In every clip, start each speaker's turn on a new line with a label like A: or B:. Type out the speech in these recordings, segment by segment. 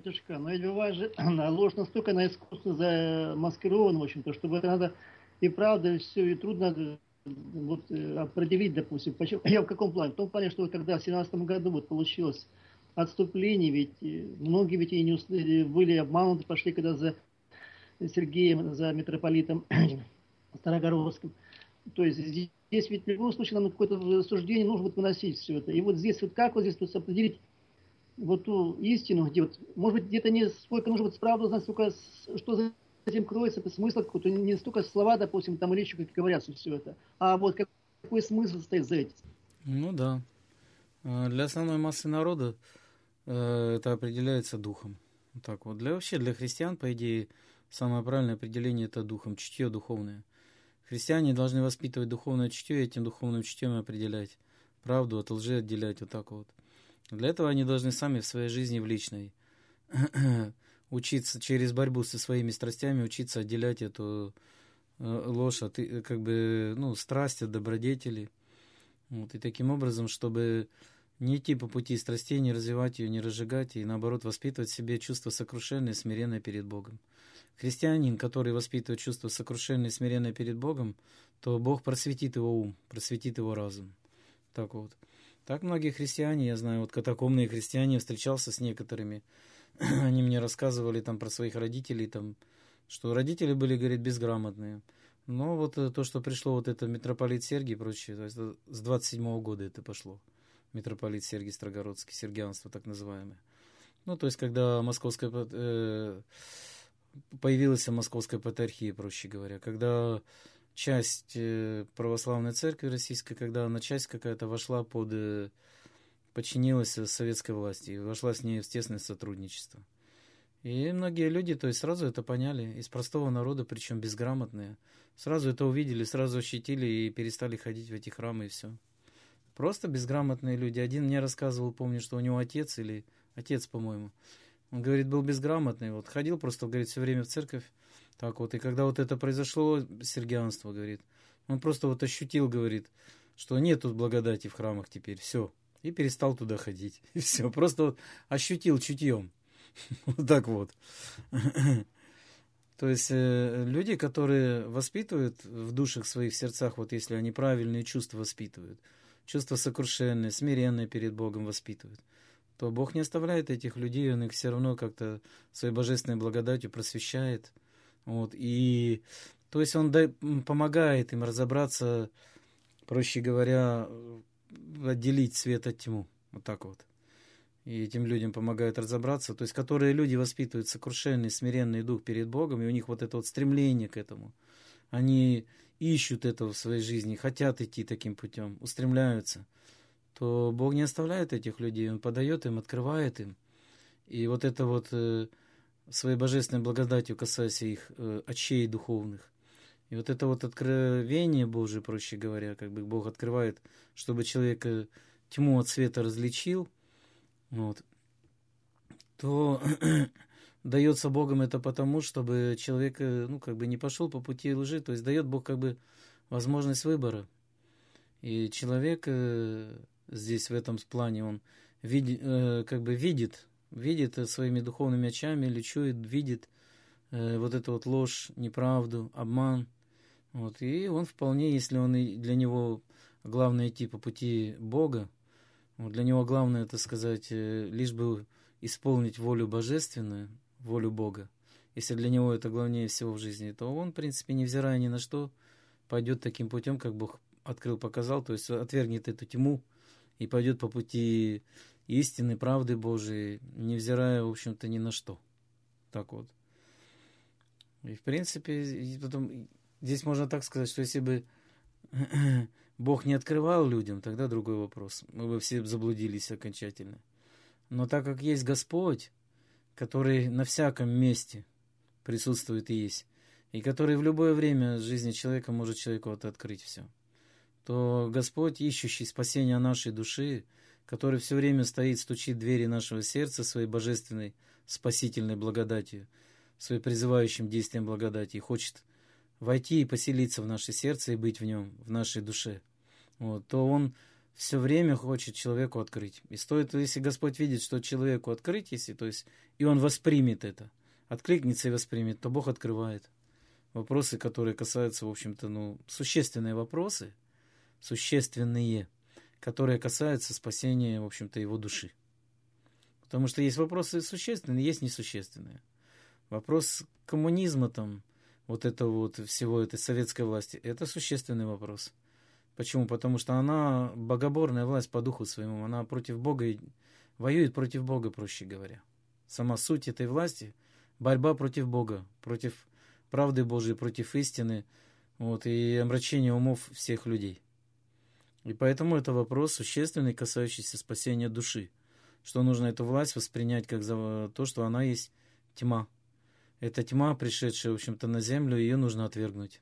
A: батюшка, но ведь бывает же, ложь настолько она искусно замаскирована, в общем-то, чтобы это надо и правда все, и трудно вот, определить, допустим, почему, я в каком плане? В том плане, что вот когда в 17 году вот получилось отступление, ведь многие ведь и не были обмануты, пошли когда за Сергеем, за митрополитом Старогородским. То есть здесь ведь в любом случае нам какое-то суждение нужно будет выносить все это. И вот здесь вот как вот здесь вот определить вот ту истину, где вот, может быть, где-то не сколько нужно быть правду знать, сколько что за этим кроется, смысл какой-то, не столько слова, допустим, там или еще как говорят все это, а вот какой смысл стоит за этим.
B: Ну да. Для основной массы народа это определяется духом. Вот так вот. Для христиан, по идее, самое правильное определение это духом, чутье духовное. Христиане должны воспитывать духовное чутье и этим духовным чутьем определять правду от лжи, отделять вот так вот. Для этого они должны сами в своей жизни, в личной, учиться через борьбу со своими страстями, учиться отделять эту ложь от, как бы, ну, страсть от добродетели. Вот, и таким образом, чтобы не идти по пути страстей, не развивать ее, не разжигать, и наоборот воспитывать в себе чувство сокрушенное, смиренное перед Богом. Христианин, который воспитывает чувство сокрушенное, смиренное перед Богом, то Бог просветит его ум, просветит его разум. Так вот. Так многие христиане, я знаю, вот катакомные христиане, встречался с некоторыми, они мне рассказывали там про своих родителей, там, что родители были, говорит, безграмотные. Но вот то, что пришло вот это митрополит Сергий и прочее, то есть с 27-го года это пошло. Митрополит Сергий Строгородский, сергианство так называемое. Ну, то есть, когда появилась Московская патриархия, проще говоря, когда часть православной церкви российской, когда она часть какая-то вошла подчинилась советской власти и вошла с ней в тесное сотрудничество. И многие люди, то есть, сразу это поняли, из простого народа, причем безграмотные, сразу это увидели, сразу ощутили и перестали ходить в эти храмы и все. Просто безграмотные люди. Один мне рассказывал, помню, что у него отец, по-моему, он, говорит, был безграмотный, вот, ходил просто, говорит, все время в церковь, так вот, и когда вот это произошло, сергианство, говорит, он просто вот ощутил, говорит, что нет тут благодати в храмах теперь, все, и перестал туда ходить, и все, просто вот ощутил чутьем, вот так вот. То есть люди, которые воспитывают в душах своих, в сердцах, вот если они правильные чувства воспитывают, чувства сокрушенные, смиренные перед Богом воспитывают, то Бог не оставляет этих людей, Он их все равно как-то своей божественной благодатью просвещает. Вот, и, то есть Он помогает им разобраться, проще говоря, отделить свет от тьмы. Вот так вот. И этим людям помогают разобраться. То есть, которые люди воспитывают сокрушенный, смиренный дух перед Богом, и у них вот это вот стремление к этому. Они ищут этого в своей жизни, хотят идти таким путем, устремляются. То Бог не оставляет этих людей, Он подает им, открывает им. И вот это вот своей божественной благодатью касаясь их очей духовных. И вот это вот откровение Божие, проще говоря, как бы Бог открывает, чтобы человек тьму от света различил, вот, то дается Богом это потому, чтобы человек, ну, как бы не пошел по пути лжи, то есть дает Бог как бы возможность выбора. И человек здесь в этом плане, он как бы видит своими духовными очами, или чует, видит вот эту вот ложь, неправду, обман. Вот. И он вполне, если он для него главное идти по пути Бога, вот для него главное, это сказать, лишь бы исполнить волю божественную, волю Бога. Если для него это главнее всего в жизни, то он, в принципе, невзирая ни на что, пойдет таким путем, как Бог открыл, показал, то есть отвергнет эту тьму и пойдет по пути истины, правды Божией, невзирая, в общем-то, ни на что. Так вот. И, в принципе, потом, здесь можно так сказать, что если бы Бог не открывал людям, тогда другой вопрос. Мы бы все заблудились окончательно. Но так как есть Господь, который на всяком месте присутствует и есть, и который в любое время жизни человека может человеку это открыть все, то Господь, ищущий спасения нашей души, который все время стоит, стучит в двери нашего сердца своей божественной спасительной благодатью, своим призывающим действием благодати, и хочет войти и поселиться в наше сердце и быть в нем, в нашей душе, вот, то Он все время хочет человеку открыть. И стоит, если Господь видит, что человеку открыть, если, то есть, и он воспримет это, откликнется и воспримет, то Бог открывает. Вопросы, которые касаются, в общем-то, существенные вопросы, существенные, которые касаются спасения, в общем-то, его души. Потому что есть вопросы существенные, есть несущественные. Вопрос коммунизма, там, вот этого вот, всего этой советской власти, это существенный вопрос. Почему? Потому что она богоборная власть по духу своему, она против Бога, воюет против Бога, проще говоря. Сама суть этой власти – борьба против Бога, против правды Божией, против истины, вот, и омрачения умов всех людей. И поэтому это вопрос существенный, касающийся спасения души, что нужно эту власть воспринять как за то, что она есть тьма. Это тьма, пришедшая, в общем-то, на землю, ее нужно отвергнуть.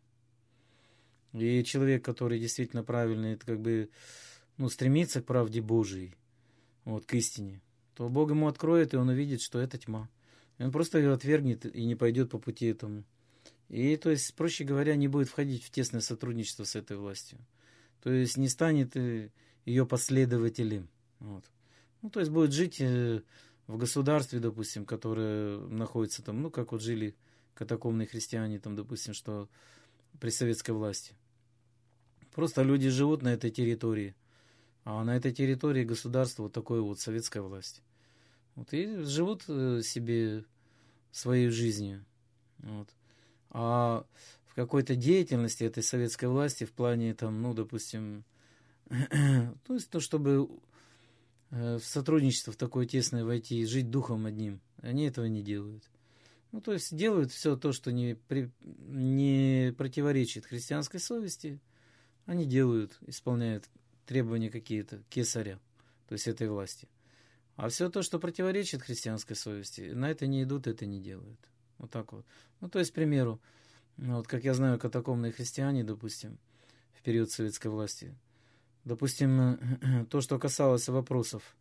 B: И человек, который действительно правильный, это как бы, стремится к правде Божией, вот, к истине, то Бог ему откроет, и он увидит, что это тьма. И он просто ее отвергнет и не пойдет по пути этому. И, то есть, проще говоря, не будет входить в тесное сотрудничество с этой властью. То есть, не станет ее последователем. Вот. То есть, будет жить в государстве, допустим, которое находится там, как вот жили катакомные христиане, там, допустим, что при советской власти. Просто люди живут на этой территории, а на этой территории государство вот такое вот советская власть. Вот, и живут себе своей жизнью. Вот. А в какой-то деятельности этой советской власти в плане, там, допустим, то есть то, чтобы в сотрудничество в такое тесное войти и жить духом одним, они этого не делают. То есть делают все то, что не противоречит христианской совести, они делают, исполняют требования какие-то кесаря, то есть этой власти. А все то, что противоречит христианской совести, на это не идут, это не делают. Вот так вот. То есть, к примеру, как я знаю, катакомные христиане, допустим, в период советской власти, допустим, то, что касалось вопросов,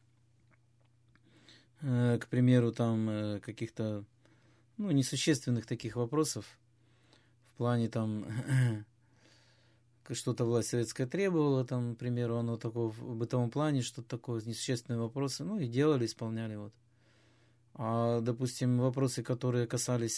B: к примеру, там, каких-то, несущественных таких вопросов, в плане, там, что-то власть советская требовала, там, к примеру, оно такое в бытовом плане, что-то такое, несущественные вопросы, и делали, исполняли, вот. А, допустим, вопросы, которые касались,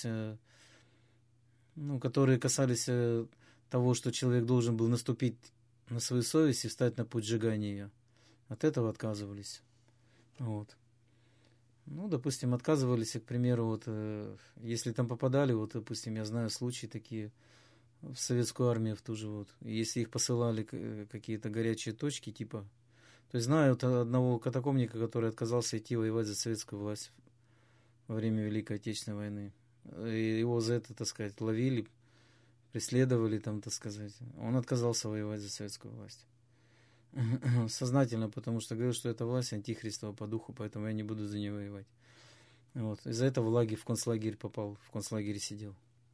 B: того, что человек должен был наступить на свою совесть и встать на путь сжигания ее, от этого отказывались. Вот. Допустим, отказывались, к примеру, вот, если там попадали, вот, допустим, я знаю случаи такие, в советскую армию в ту же вот. Если их посылали какие-то горячие точки, типа... То есть знаю одного катакомника, который отказался идти воевать за советскую власть во время Великой Отечественной войны. И его за это, так сказать, ловили, преследовали, там, так сказать. Он отказался воевать за советскую власть. Сознательно, потому что говорил, что эта власть антихристова по духу, поэтому я не буду за нее воевать. Вот. Из-за этого в концлагерь попал, в концлагере сидел.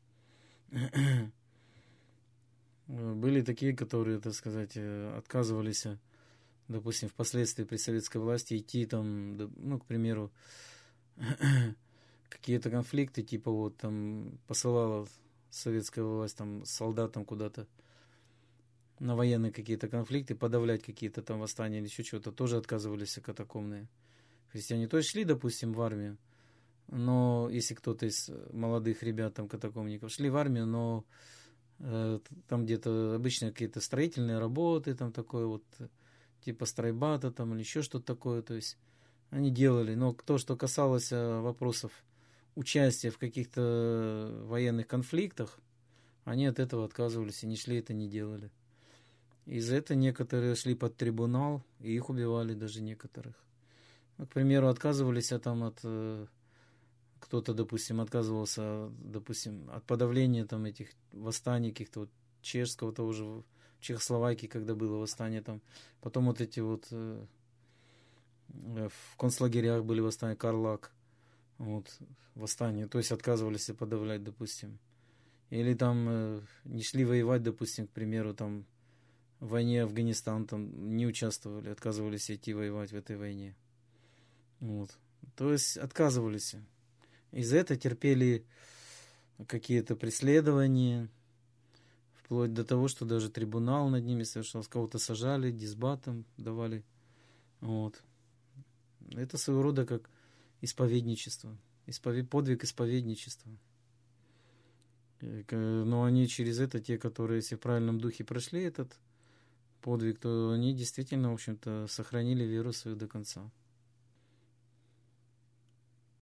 B: Были такие, которые, так сказать, отказывались, допустим, впоследствии при советской власти идти там, к примеру, какие-то конфликты, типа вот там посылала советская власть там солдатам куда-то на военные какие-то конфликты, подавлять какие-то там восстания или еще чего-то, тоже отказывались катакомные христиане. То есть шли, допустим, в армию, но если кто-то из молодых ребят, там, катакомников, шли в армию, но там где-то обычно какие-то строительные работы, там такое вот, типа стройбата там или еще что-то такое, то есть они делали, но то, что касалось вопросов участия в каких-то военных конфликтах, они от этого отказывались и не шли, это не делали. Из-за этого некоторые шли под трибунал, и их убивали даже некоторых. К примеру, отказывались там от... Кто-то, допустим, отказывался, допустим, от подавления там этих восстаний каких-то вот чешского того же, в Чехословакии, когда было восстание там. Потом вот эти вот в концлагерях были восстания, Карлак, вот, восстания, то есть отказывались подавлять, допустим. Или там не шли воевать, допустим, к примеру, там в войне Афганистан там не участвовали, отказывались идти воевать в этой войне. Вот. То есть отказывались. Из-за этого терпели какие-то преследования, вплоть до того, что даже трибунал над ними совершался, кого-то сажали, дисбатом давали. Вот. Это своего рода как исповедничество, подвиг исповедничества. Но они через это, те, которые, если в правильном духе прошли этот подвиг, то они действительно, в общем-то, сохранили веру свою до конца.